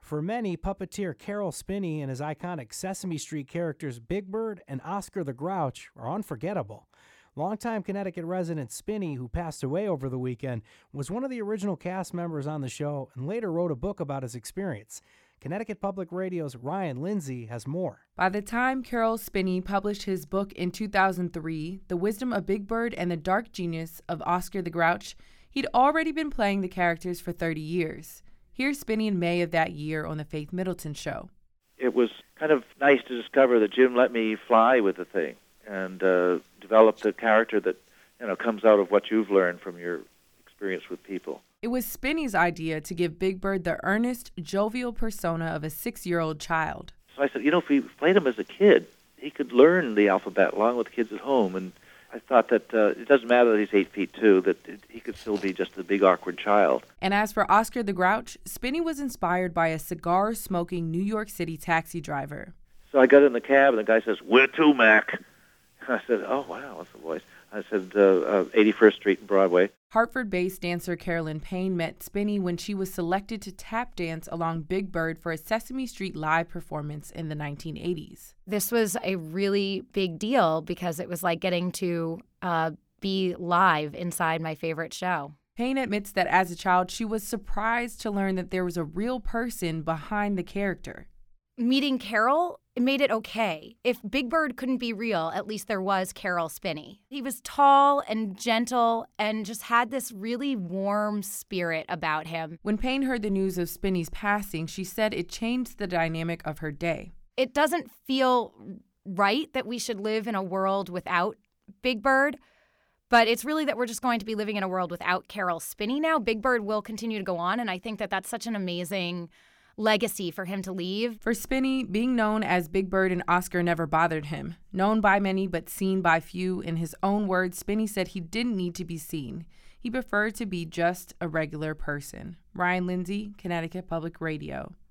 For many, puppeteer Carol Spinney and his iconic Sesame Street characters Big Bird and Oscar the Grouch are unforgettable. Longtime Connecticut resident Spinney, who passed away over the weekend, was one of the original cast members on the show and later wrote a book about his experience. Connecticut Public Radio's Ryan Lindsay has more. By the time Carol Spinney published his book in 2003, The Wisdom of Big Bird and the Dark Genius of Oscar the Grouch, he'd already been playing the characters for 30 years. Here's Spinney in May of that year on The Faith Middleton Show. It was kind of nice to discover that Jim let me fly with the thing and develop the character that comes out of what you've learned from your experience with people. It was Spinney's idea to give Big Bird the earnest, jovial persona of a 6-year-old child. So I said, if we played him as a kid, he could learn the alphabet along with kids at home. And I thought that it doesn't matter that he's 8'2", that he could still be just a big, awkward child. And as for Oscar the Grouch, Spinney was inspired by a cigar-smoking New York City taxi driver. So I got in the cab, and the guy says, "Where to, Mac?" I said, "Oh, wow, that's a voice." I said, 81st Street and Broadway. Hartford-based dancer Carolyn Payne met Spinney when she was selected to tap dance along Big Bird for a Sesame Street live performance in the 1980s. This was a really big deal because it was like getting to be live inside my favorite show. Payne admits that as a child, she was surprised to learn that there was a real person behind the character. Meeting Carol, it made it okay. If Big Bird couldn't be real, at least there was Carol Spinney. He was tall and gentle and just had this really warm spirit about him. When Payne heard the news of Spinney's passing, she said it changed the dynamic of her day. It doesn't feel right that we should live in a world without Big Bird, but it's really that we're just going to be living in a world without Carol Spinney now. Big Bird will continue to go on, and I think that that's such an amazing legacy for him to leave. For Spinney, being known as Big Bird and Oscar never bothered him. Known by many but seen by few, in his own words, Spinney said he didn't need to be seen. He preferred to be just a regular person. Ryan Lindsay, Connecticut Public Radio.